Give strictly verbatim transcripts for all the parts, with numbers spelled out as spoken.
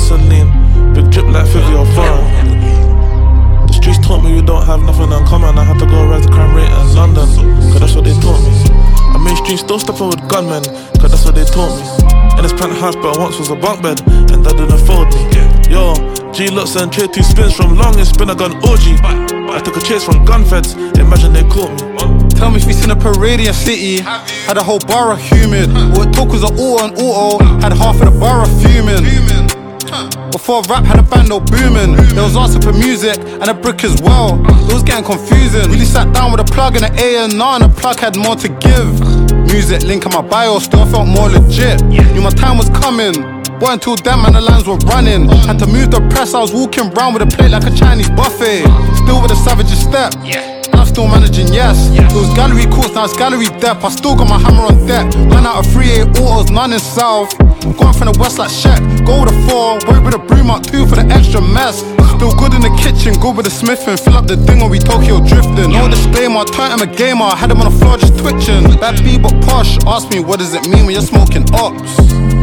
Celine. Big drip like Fivio Foreign. The streets taught me we don't have nothing in common. I had to go rise the crime rate in London, cause that's what they taught me. I mainstream still stepping with gunmen, cause that's what they taught me. In this penthouse, but once was a bunk bed, and that didn't fold me. Yo, G-Lux and trade two spins from long and spin a gun O G. I took a chase from gun feds, imagine they caught me. Tell me if we seen a parade in your city. Had a whole borough humid. What it took was an auto and auto. Had half of the borough fuming. Before rap had a bando booming. There was answer for music and a brick as well. It was getting confusing. Really sat down with a plug and an A and R, and the plug had more to give. Music link on my bio, still felt more legit. Knew my time was coming. Boy, until then, man, the lines were running. Had to move the press, I was walking round with a plate like a Chinese buffet. Still with a savage step. I'm still managing, yes. It was gallery courts, now it's gallery depth. I still got my hammer on deck. Ran out of three eight autos, none in south. Going from the west like Shaq. Go with a four, work with a broom out two for the extra mess. Still good in the kitchen, good with the smithing. Fill up the ding when we Tokyo drifting. No disclaimer, turned him a gamer. I had him on the floor just twitching. Bad B but posh. Ask me what does it mean when you're smoking ops.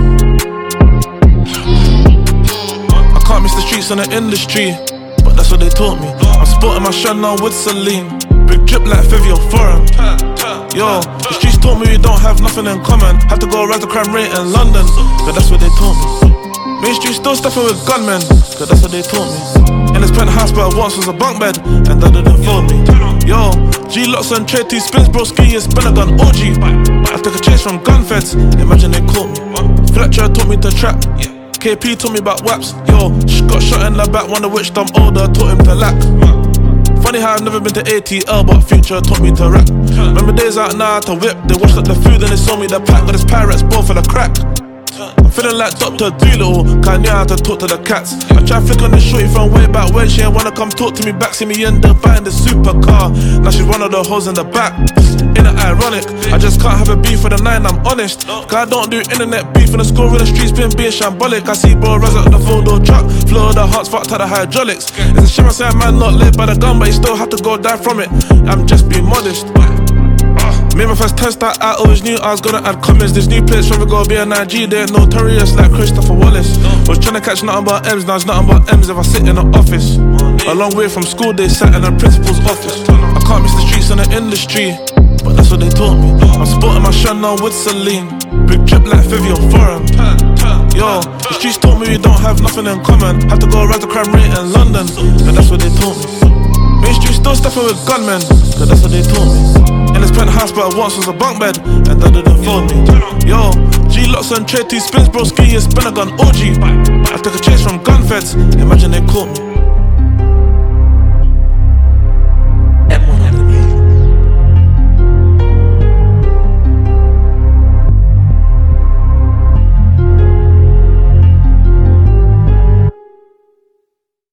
I can't miss the streets and the industry, but that's what they taught me. I'm sporting my Chanel with Celine. Big drip like Fivio Foreign. Yo, the streets taught me we don't have nothing in common. Had to go rise the crime rate in London, but that's what they taught me. Main street still stepping with gunmen, cause that's what they taught me. In this penthouse, but once was a bunk bed, and that didn't fold me. Yo, G-Lux and trade two spins, bro, ski and spin a gun O G. I took a chase from gun feds, imagine they caught me. Fletcher taught me to trap. K P told me about waps. Yo, got shot in the back, wonder which dumb older taught him to lack. Funny how I've never been to A T L, but Future taught me to rap. Remember days out now to whip, they washed up the food and they sold me the pack. Got his pirates both for the crack. I'm feeling like Doctor Doolittle, cause I knew how to talk to the cats. I try flick on the shorty from way back when she ain't wanna come talk to me back. See me in the back in the supercar, now she's one of the hoes in the back. Ain't it ironic? I just can't have a beef for the nine, I'm honest. Cause I don't do internet beef, and the score in the streets been being shambolic. I see bro rise up the photo truck, flow of the hearts fucked out the hydraulics. It's a shame I say a man not lit by the gun, but he still have to go die from it. I'm just being modest. Made my first test that I always knew I was gonna add comments. This new place from go be an I G, they're notorious like Christopher Wallace. Was trying to catch nothing but M's, now it's nothing but M's if I sit in the office. A long way from school, they sat in the principal's office. I can't miss the streets and the industry, but that's what they taught me. I'm sporting my Chanel with Celine. Big drip like Fivio Foreign. Yo, the streets taught me we don't have nothing in common. Had to go rise the crime rate in London, but that's what they taught me. Main street still stepping with gunmen, cause that's what they taught me. In this penthouse, but once was a bunk bed, and that didn't fold me. Yo, G-Lux and trade two spins, bro, ski and spin a gun O G. I took a chase from gun feds, imagine they caught me.